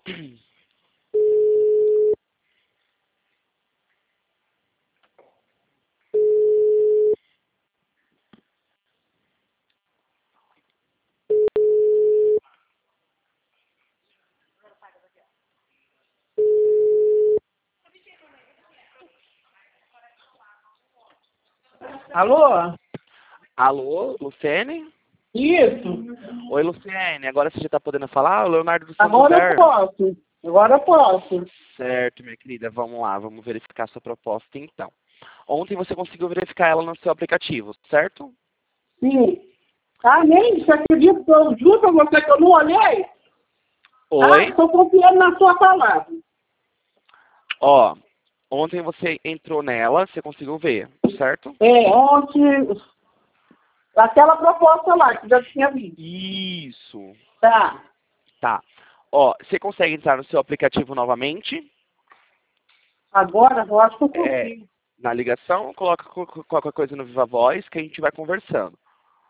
Alô? Alô, Luciene? Isso. Oi, Luciene. Agora você já está podendo falar? O Leonardo do Santo Agora eu Inverno. posso. Agora eu posso. Certo, minha querida. Vamos lá. Vamos verificar a sua proposta, então. Ontem você conseguiu verificar ela no seu aplicativo, certo? Sim. Ah, nem, você acredita que eu juro pra você que eu não olhei? Ah, Oi? estou confiando na sua palavra. Ó, ontem você entrou nela, você conseguiu ver, certo? É, ontem, aquela proposta lá que já tinha visto. Isso. Tá. Tá. Ó, você consegue entrar no seu aplicativo novamente? Agora eu acho que eu É, consigo. na ligação, coloca qualquer coisa no Viva Voz que a gente vai conversando.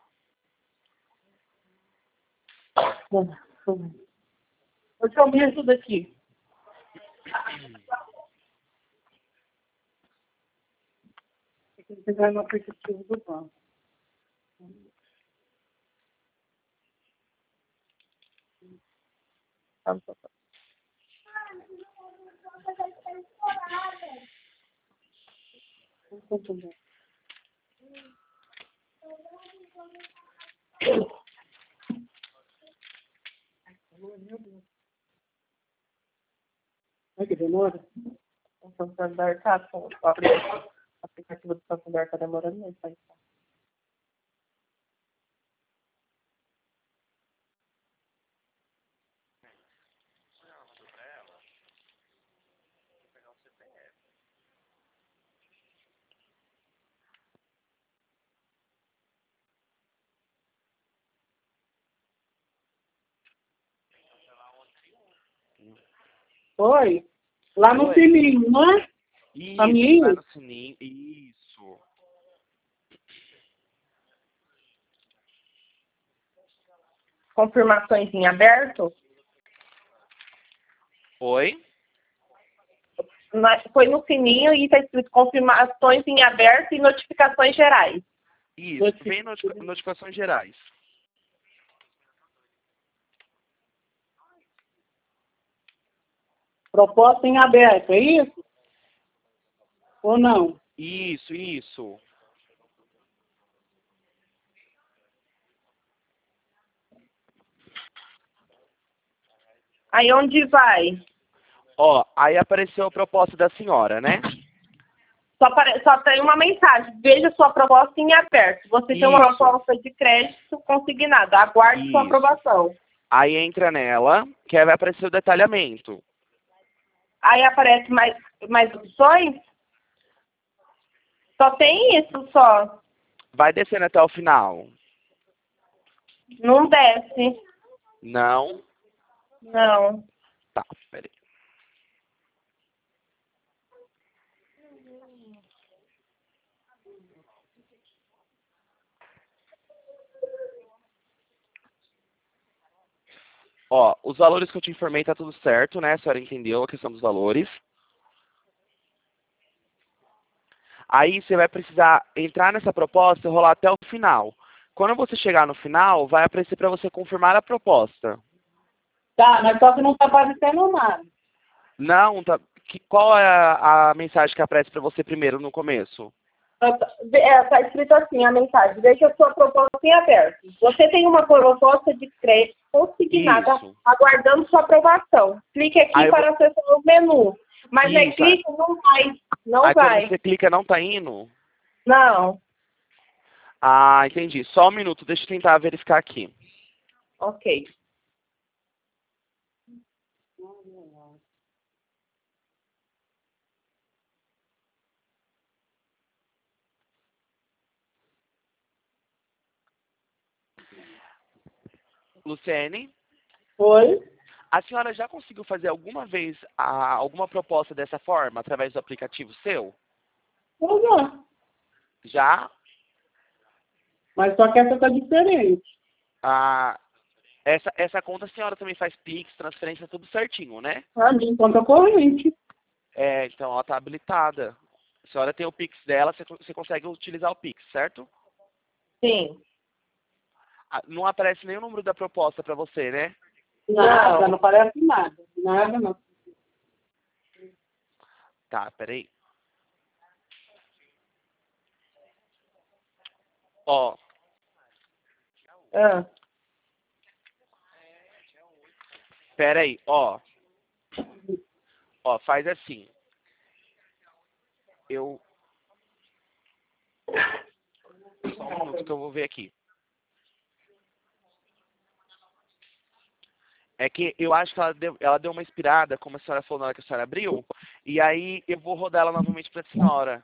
Deixa eu ver isso daqui. Tem que pegar no aplicativo do banco. Ai, que demora. O Santander tá, o aplicativo do Santander tá demorando muito pra entrar. Oi? Lá no Oi? sininho, né? Isso, vai Caminho? no sininho. Isso. Confirmações em aberto? Oi? Foi no sininho e está escrito confirmações em aberto e notificações gerais. Isso. Vem notificações gerais. Proposta em aberto, é isso? Ou não? Isso, isso. Aí onde vai? Ó, aí apareceu a proposta da senhora, né? Só tem uma mensagem. Veja sua proposta em aberto. Você tem uma Isso. proposta de crédito consignada. Aguarde sua Isso. aprovação. Aí entra nela, que aí vai aparecer o detalhamento. Aí aparece mais opções? Só tem isso só. Vai descendo até o final. Não desce. Não. Não. Tá, peraí. Ó, os valores que eu te informei tá tudo certo, né? A senhora entendeu a questão dos valores. Aí você vai precisar entrar nessa proposta e rolar até o final. Quando você chegar no final, vai aparecer para você confirmar a proposta. Tá, mas só que não tá aparecendo nada. Não, tá. Qual é a mensagem que aparece para você primeiro no começo? Tá escrito assim a mensagem. Deixa a sua proposta em aberto. Você tem uma proposta de crédito consignada Isso. aguardando sua aprovação. Clique aqui Aí, para acessar o menu. Mas é isso. clique, não vai. Não Aí quando vai. você clica não tá indo? Não. Ah, entendi. Só um minuto, deixa eu tentar verificar aqui. Ok. Luciene, Oi? a senhora já conseguiu fazer alguma vez alguma proposta dessa forma, através do aplicativo seu? Pois é. Já? Mas só que essa tá diferente. Ah, Essa conta a senhora também faz Pix, transferência, tudo certinho, né? A minha conta corrente. Então ela está habilitada. A senhora tem o Pix dela, você consegue utilizar o Pix, certo? Sim. Não aparece nenhum número da proposta para você, né? Nada, não parece nada. Nada, não. Tá, peraí. Ó, Ah, peraí, ó. Ó, faz assim. Só um minuto que eu vou ver aqui. É que eu acho que ela deu uma expirada, como a senhora falou na hora que a senhora abriu, e aí eu vou rodar ela novamente para a senhora.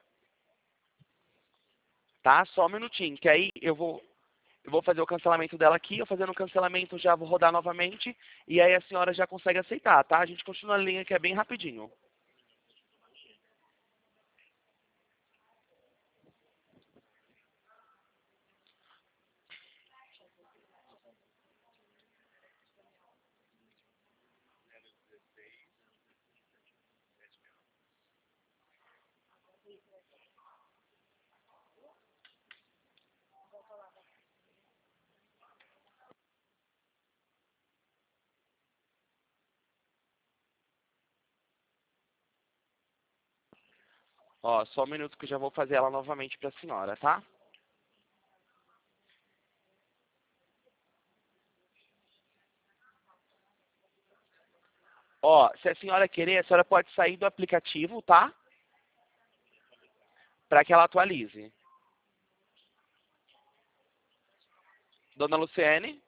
Tá? Só um minutinho, que aí eu vou fazer o cancelamento dela aqui, eu fazendo o cancelamento já vou rodar novamente, e aí a senhora já consegue aceitar, tá? A gente continua a linha que é bem rapidinho. Ó, só um minuto que eu já vou fazer ela novamente para a senhora, tá? Ó, se a senhora querer, a senhora pode sair do aplicativo, tá? Para que ela atualize. Dona Luciene?